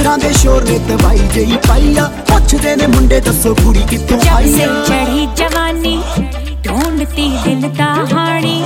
कंजरां दे शोर ने तबाई जई पाईया पुछदे ने मुंडे दसो कुड़ी कित्थों आई है। चढ़ी जवानी ढूंढती दिल दा हानी